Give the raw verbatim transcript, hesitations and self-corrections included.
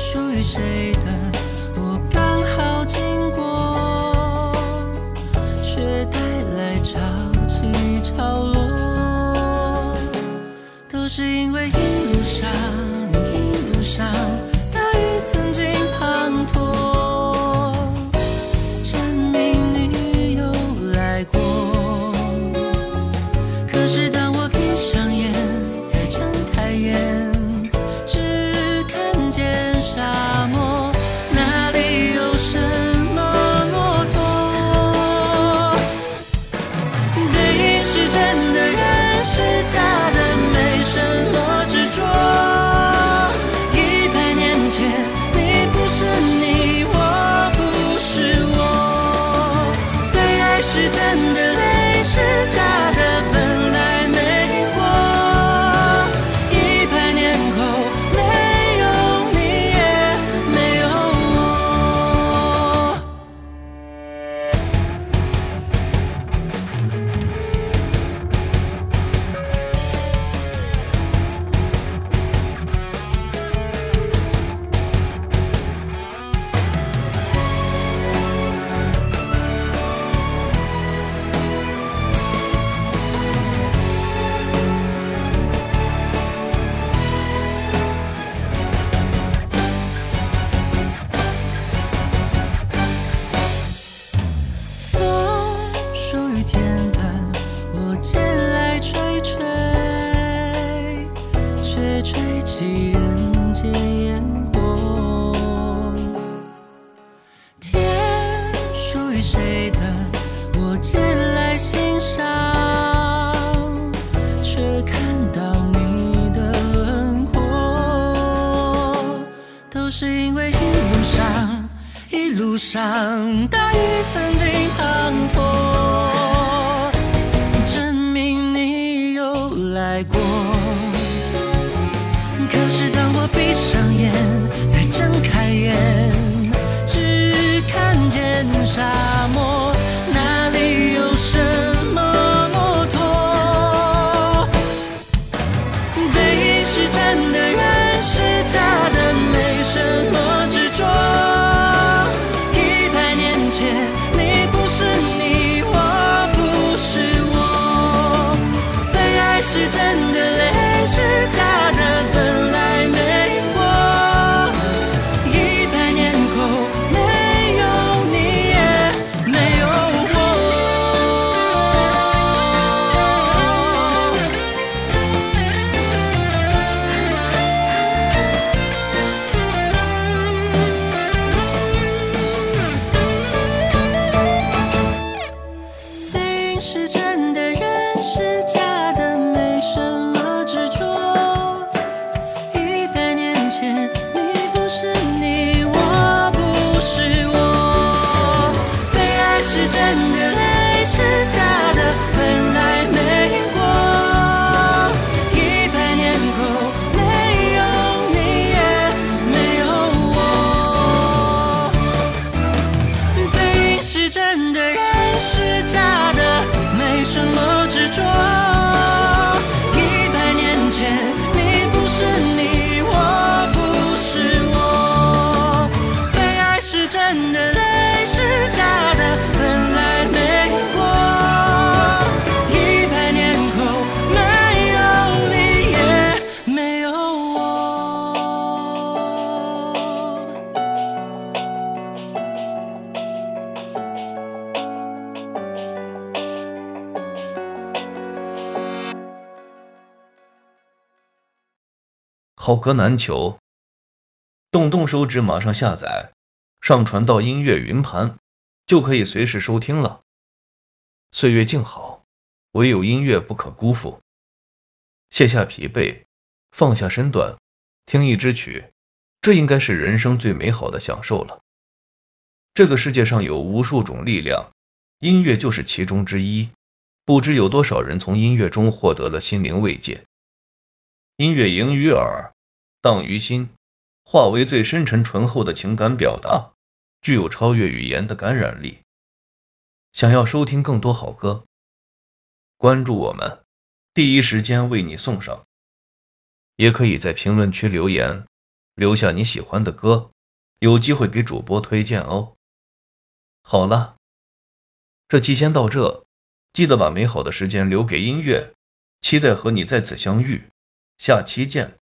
属于谁的，我刚好经过，却带来潮起潮落，都是因为一路上一路上大雨曾经滂沱，证明你有来过。可是当我闭上眼再睁开眼，只看见沙漠，哪里有什么骆驼？背影是真的，人是假的，没什么执着。一百年前你不是你，我不是我。被爱是真的，泪是假的，本来没过。一百年后没有你也没有我。风属于天的，我借来吹吹，却吹起人间烟火。天属于谁的，我借来欣赏，却看到你的轮廓，都是因为一路上一路上大雨曾经滂沱，证明你有来过。可是当我闭上眼再睁开眼，只看见沙漠，哪里有什么骆驼？背影是真的，人是假的，没什么执着。一百年前你不是你，我不是我。被爱是真的，泪是假的，本来没过。一百年后没有你也没有我。背影是真的，人是假的，没什么执着。一百年前你不是你，我不是我。被爱是真的，泪是假的，本来没过。一百年后没有你也没有我。背影是真的，人是假的，没什么执着。一百年前你不是你，我不是我。被爱是真的，泪是假的，本来没过。一百年后没有你也没有我。 好歌难求，动动手指马上下载，上传到音乐云盘，就可以随时收听了。岁月静好，唯有音乐不可辜负。卸下疲惫，放下身段，听一支曲，这应该是人生最美好的享受了。这个世界上有无数种力量，音乐就是其中之一。不知有多少人从音乐中获得了心灵慰藉。音乐盈于耳，荡于心，化为最深沉醇厚的情感表达，具有超越语言的感染力。想要收听更多好歌，关注我们，第一时间为你送上。也可以在评论区留言， 留下你喜欢的歌，有机会给主播推荐哦。好了，这期先到这，记得把美好的时间留给音乐，期待和你再次相遇，下期见。